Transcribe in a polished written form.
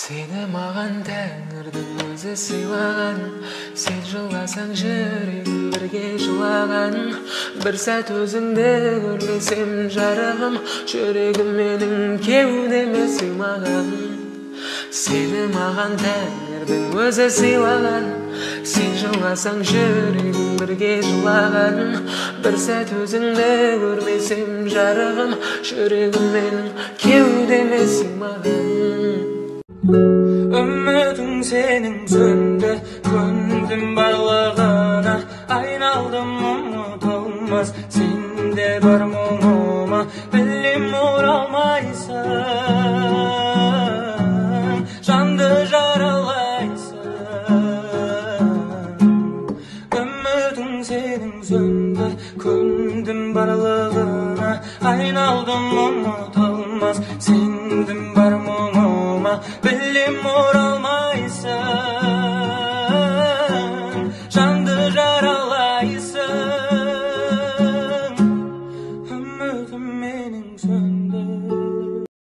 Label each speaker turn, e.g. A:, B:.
A: Seni mаған тәңірдің өзі сыйлаған, сен жыласаң жүрегім бірге жылаған. Бір сәт өзіңді көрмесем жарығым, жүрегім менің кеудеме сыймаған. Сені маған тәңірдің өзі сыйлаған, сен жыласаң жүрегім бірге жылаған. Бір сәт өзіңді көрмесем жарығым, жүрегім менің кеудеме сыймаған.
B: Үмітің сенің сөнді, көндім барлығына, айналдым ұмытылмас сенде бар мұңыма. Білем оралмайсың, жанды жаралайсың. Үмітің сенің сөнді, көндім барлығына, айналдым ұмытылмас сенде бар мұңыма. Білем оралмайсың,